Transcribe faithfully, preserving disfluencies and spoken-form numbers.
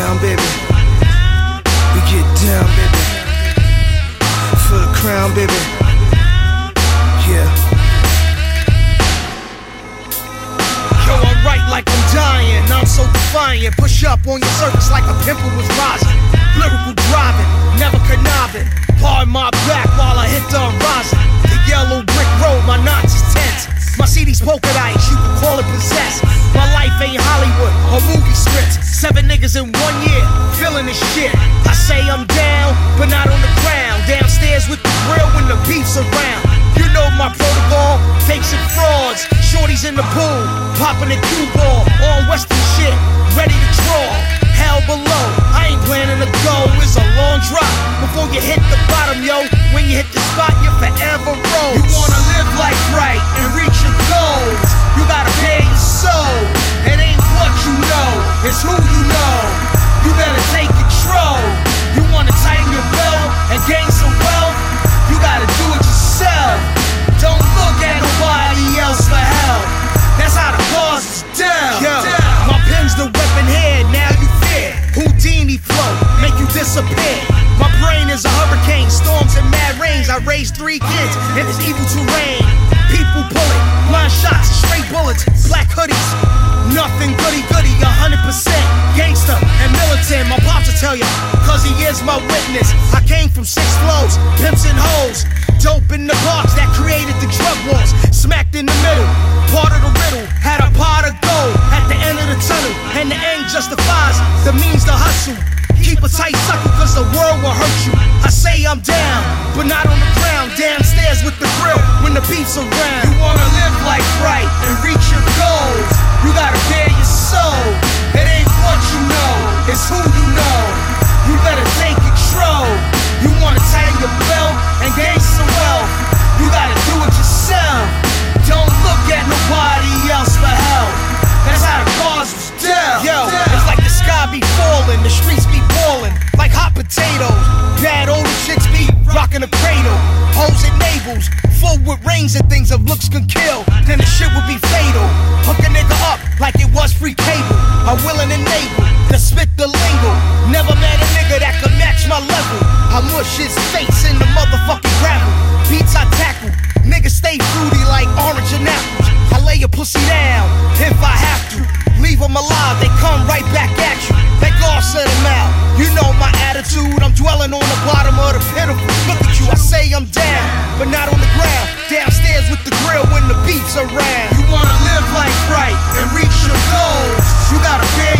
down, baby. We get down, baby. For the crown, baby. Yeah. Yo, I'm right like I'm dying. I'm so defiant. Push up on your surface like a pimple was rising. Lyrical driving, never conniving. Pardon my back while I hit the horizon. The yellow brick road, my knots is tense. My C D's polka dice, you can call it possessed. My life ain't Hollywood or movie scripts. Seven niggas in one year, feeling this shit. I say I'm down, but not on the ground. Downstairs with the grill when the beef's around. You know my protocol, fakes and frauds. Shorties in the pool, popping a cue ball. All western shit, ready to draw. Hell below, I ain't planning to go. It's a long drop before you hit the bottom, yo. When you hit the spot, you're forever rolled. You wanna live life right and reach your goals. You gotta pay your soul. It ain't what you know, it's who you know. You better take control. You wanna tighten your belt and gain some wealth. You gotta do it yourself. Don't look at nobody else for help. That's how the cause is down. Yo, my pen's the weapon here, now you fear. Houdini flow, make you disappear. My brain is a hurricane, storms and mad rains. I raised three kids in this evil terrain. People pulling, blind shots, straight bullets, black hoodies. Nothing goody goody, a hundred percent gangster and militant. My pops will tell ya, cause he is my witness. I came from six flows, pimps and hoes. Dope in the box that created the drug wars. Smacked in the middle, part of the riddle. Had a pot of gold at the end of the tunnel. And the end justifies the means to hustle. Keep a tight sucker cause the world will hurt you. I say I'm down, but not on the ground. Downstairs with the grill when the beef's around. You wanna live life right and reach your goals. You gotta bear your soul. It ain't what you know, it's who you know. You better take control. You wanna tighten your belt and gain some wealth. You gotta do it yourself. Don't look at nobody else for help. That's how the cause was dealt. Yo, it's like the sky be falling, the streets be ballin' like hot potatoes. Bad older chicks be rockin' a cradle. Hoes and navels, full with rings and things of looks can kill. Then the shit would be fatal. Hook a nigga up like it was free cable. I'm willing and able to spit the lingo. Never met a nigga that could match my level. I mush his face in the motherfucking gravel. Beats I tackle, niggas stay fruity like orange and apples. I lay a pussy down if I have to. Leave them alive, they come right back at you. They gloss at them out. You know my attitude, I'm dwelling on the bottom of the pitiful. Look at you, I say I'm down, but not on the ground. Downstairs with the grill when the beef's around. You wanna live life right and reach your goals. You gotta bear